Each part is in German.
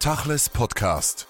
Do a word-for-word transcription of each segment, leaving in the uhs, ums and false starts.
Tachles Podcast.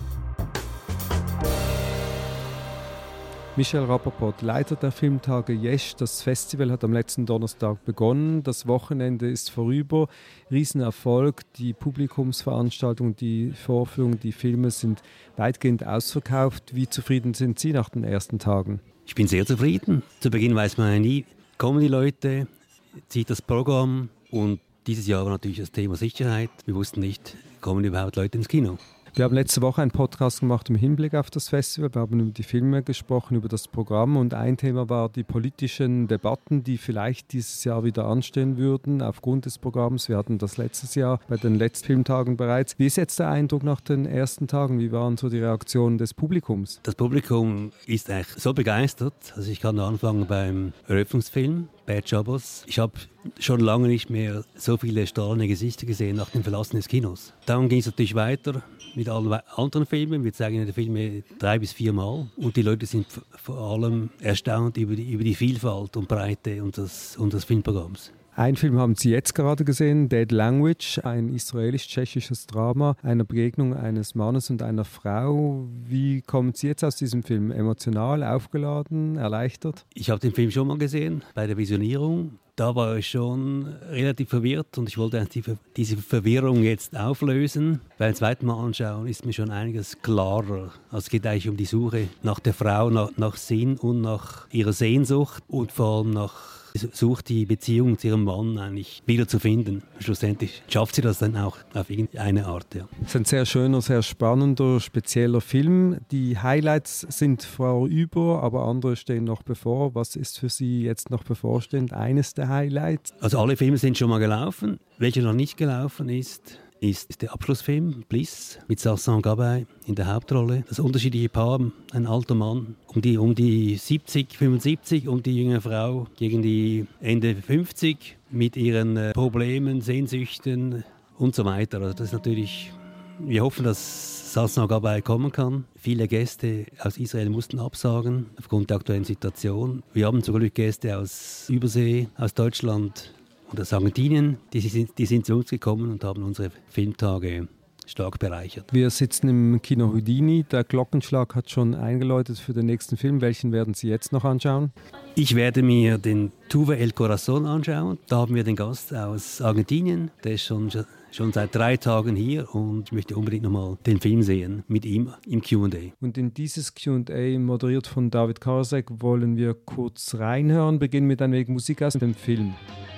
Michel Rapaport, Leiter der Filmtage Jesch. Das Festival hat am letzten Donnerstag begonnen. Das Wochenende ist vorüber. Riesenerfolg. Die Publikumsveranstaltungen, die Vorführungen, die Filme sind weitgehend ausverkauft. Wie zufrieden sind Sie nach den ersten Tagen? Ich bin sehr zufrieden. Zu Beginn weiß man ja nie, kommen die Leute, zieht das Programm. Und dieses Jahr war natürlich das Thema Sicherheit. Wir wussten nicht, kommen überhaupt Leute ins Kino. Wir haben letzte Woche einen Podcast gemacht im Hinblick auf das Festival. Wir haben über die Filme gesprochen, über das Programm, und ein Thema war die politischen Debatten, die vielleicht dieses Jahr wieder anstehen würden aufgrund des Programms. Wir hatten das letztes Jahr bei den letzten Filmtagen bereits. Wie ist jetzt der Eindruck nach den ersten Tagen? Wie waren so die Reaktionen des Publikums? Das Publikum ist eigentlich so begeistert. Also ich kann anfangen beim Eröffnungsfilm, Bad Jobbers. Ich habe schon lange nicht mehr so viele strahlende Gesichter gesehen nach dem Verlassen des Kinos. Dann ging es natürlich weiter mit allen anderen Filmen. Wir zeigen die Filme drei bis vier Mal. Und die Leute sind vor allem erstaunt über die, über die Vielfalt und Breite unseres, unseres Filmprogramms. Ein Film haben Sie jetzt gerade gesehen, Dead Language, ein israelisch-tschechisches Drama, einer Begegnung eines Mannes und einer Frau. Wie kommen Sie jetzt aus diesem Film? Emotional, aufgeladen, erleichtert? Ich habe den Film schon mal gesehen, bei der Visionierung. Da war ich schon relativ verwirrt und ich wollte die, diese Verwirrung jetzt auflösen. Beim zweiten Mal anschauen ist mir schon einiges klarer. Also es geht eigentlich um die Suche nach der Frau, nach, nach Sinn und nach ihrer Sehnsucht und vor allem nach sucht die Beziehung zu ihrem Mann eigentlich wieder zu finden. Schlussendlich schafft sie das dann auch auf irgendeine Art. Ja. Es ist ein sehr schöner, sehr spannender, spezieller Film. Die Highlights sind vorüber, aber andere stehen noch bevor. Was ist für Sie jetzt noch bevorstehend? Eines der Highlights? Also alle Filme sind schon mal gelaufen. Welcher noch nicht gelaufen ist, ist der Abschlussfilm Bliss mit Sasan Gabay in der Hauptrolle. Das unterschiedliche Paar, ein alter Mann um die, um die siebzig, fünfundsiebzig und die junge Frau gegen die Ende fünfzig mit ihren äh, Problemen, Sehnsüchten und so weiter. Also das ist natürlich, wir hoffen, dass Sasan Gabay kommen kann. Viele Gäste aus Israel mussten absagen aufgrund der aktuellen Situation. Wir haben zum Glück Gäste aus Übersee, aus Deutschland und aus Argentinien, die sind, die sind zu uns gekommen und haben unsere Filmtage stark bereichert. Wir sitzen im Kino Houdini. Der Glockenschlag hat schon eingeläutet für den nächsten Film. Welchen werden Sie jetzt noch anschauen? Ich werde mir den Tuve El Corazon anschauen. Da haben wir den Gast aus Argentinien. Der ist schon, schon seit drei Tagen hier und ich möchte unbedingt nochmal den Film sehen mit ihm im Q und A. Und in dieses Q und A, moderiert von David Karasek, wollen wir kurz reinhören. Beginnen mit ein wenig Musik aus dem Film.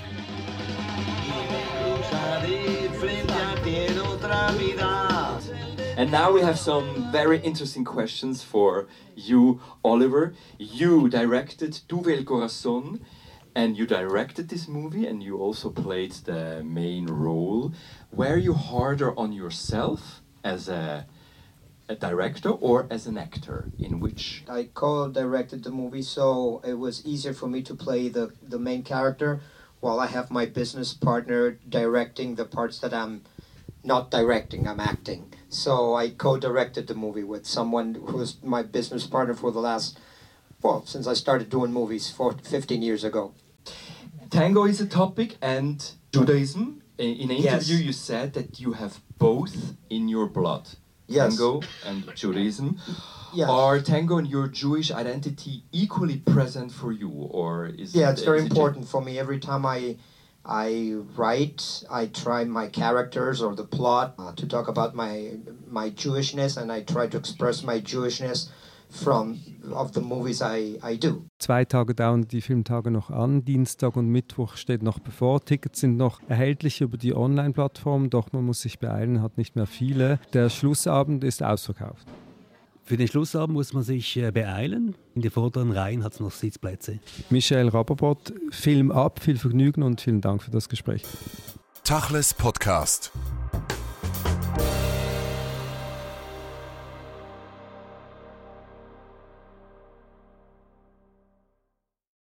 And now we have some very interesting questions for you, Oliver. You directed Tuve El Corazon, and you directed this movie, and you also played the main role. Were you harder on yourself as a, a director or as an actor? In which? I co-directed the movie, so it was easier for me to play the, the main character, while I have my business partner directing the parts that I'm not directing, I'm acting. So I co-directed the movie with someone who was my business partner for the last, well, since I started doing movies for fifteen years ago. Tango is a topic, and Judaism. In an interview Yes. you said that you have both in your blood. Yes. Tango and Judaism. Yes. Are tango and your Jewish identity equally present for you, or is Yeah, it, it's very is it important for me. Every time I I write, I try my characters or the plot uh, to talk about my my Jewishness, and I try to express my Jewishness from of the movies I, I do. Zwei Tage dauern die Filmtage noch an. Dienstag und Mittwoch steht noch bevor. Tickets sind noch erhältlich über die Online-Plattform, doch man muss sich beeilen, hat nicht mehr viele. Der Schlussabend ist ausverkauft. Für den Schlussabend muss man sich äh, beeilen. In den vorderen Reihen hat es noch Sitzplätze. Michel Rapaport, Film ab, viel Vergnügen und vielen Dank für das Gespräch. Tachles Podcast.